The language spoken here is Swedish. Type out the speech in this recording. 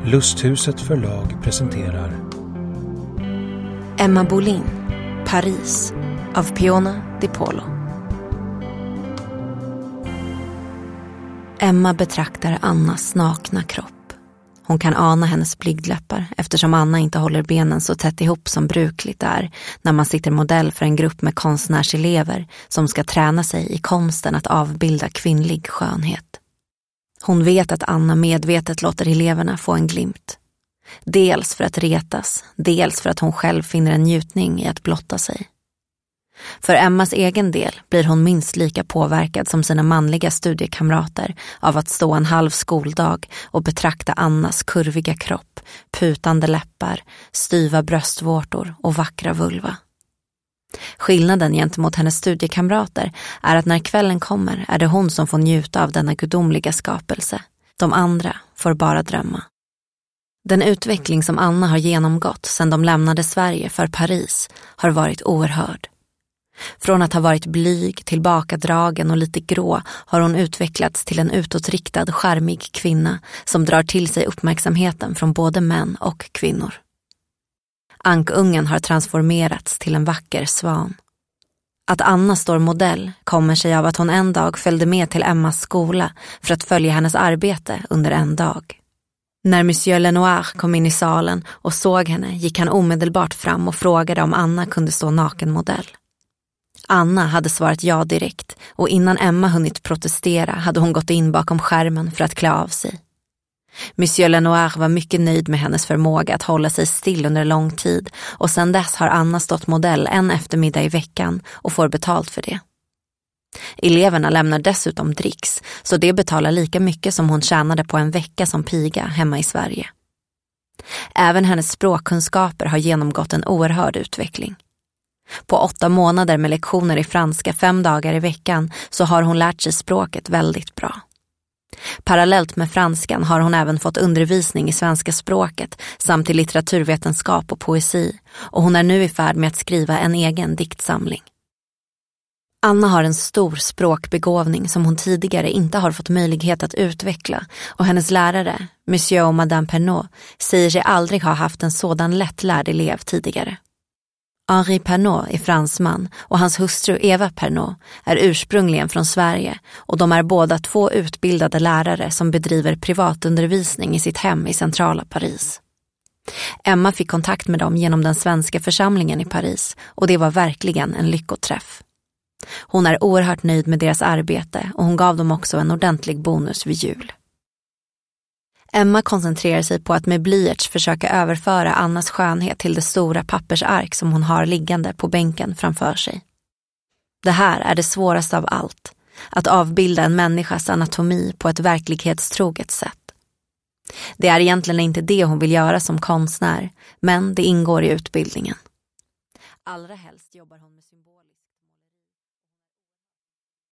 Lusthuset förlag presenterar Emma Bolin, Paris av Piona Di Polo. Emma betraktar Annas nakna kropp. Hon kan ana hennes blygdläppar eftersom Anna inte håller benen så tätt ihop som brukligt är när man sitter modell för en grupp med konstnärselever som ska träna sig i konsten att avbilda kvinnlig skönhet. Hon vet att Anna medvetet låter eleverna få en glimt. Dels för att retas, dels för att hon själv finner en njutning i att blotta sig. För Emmas egen del blir hon minst lika påverkad som sina manliga studiekamrater av att stå en halv skoldag och betrakta Annas kurviga kropp, putande läppar, styva bröstvårtor och vackra vulva. Skillnaden gentemot hennes studiekamrater är att när kvällen kommer är det hon som får njuta av denna gudomliga skapelse. De andra får bara drömma. Den utveckling som Anna har genomgått sedan de lämnade Sverige för Paris har varit oerhörd. Från att ha varit blyg, tillbakadragen och lite grå har hon utvecklats till en utåtriktad, charmig kvinna som drar till sig uppmärksamheten från både män och kvinnor. Ankungen har transformerats till en vacker svan. Att Anna står modell kommer sig av att hon en dag följde med till Emmas skola för att följa hennes arbete under en dag. När Monsieur Lenoir kom in i salen och såg henne gick han omedelbart fram och frågade om Anna kunde stå nakenmodell. Anna hade svarat ja direkt och innan Emma hunnit protestera hade hon gått in bakom skärmen för att klä av sig. Monsieur Lenoir var mycket nöjd med hennes förmåga att hålla sig still under lång tid och sedan dess har Anna stått modell en eftermiddag i veckan och får betalt för det. Eleverna lämnar dessutom dricks så det betalar lika mycket som hon tjänade på en vecka som piga hemma i Sverige. Även hennes språkkunskaper har genomgått en oerhörd utveckling. På 8 månader med lektioner i franska 5 dagar i veckan så har hon lärt sig språket väldigt bra. Parallellt med franskan har hon även fått undervisning i svenska språket samt i litteraturvetenskap och poesi och hon är nu i färd med att skriva en egen diktsamling. Anna har en stor språkbegåvning som hon tidigare inte har fått möjlighet att utveckla och hennes lärare, Monsieur och Madame Pernod, säger sig aldrig ha haft en sådan lättlärd elev tidigare. Henri Pernod är fransman och hans hustru Eva Pernod är ursprungligen från Sverige och de är båda 2 utbildade lärare som bedriver privatundervisning i sitt hem i centrala Paris. Emma fick kontakt med dem genom den svenska församlingen i Paris och det var verkligen en lyckoträff. Hon är oerhört nöjd med deras arbete och hon gav dem också en ordentlig bonus vid jul. Emma koncentrerar sig på att med blyerts försöka överföra Annas skönhet till det stora pappersark som hon har liggande på bänken framför sig. Det här är det svåraste av allt, att avbilda en människas anatomi på ett verklighetstroget sätt. Det är egentligen inte det hon vill göra som konstnär, men det ingår i utbildningen. Allra helst jobbar hon med symbolisk.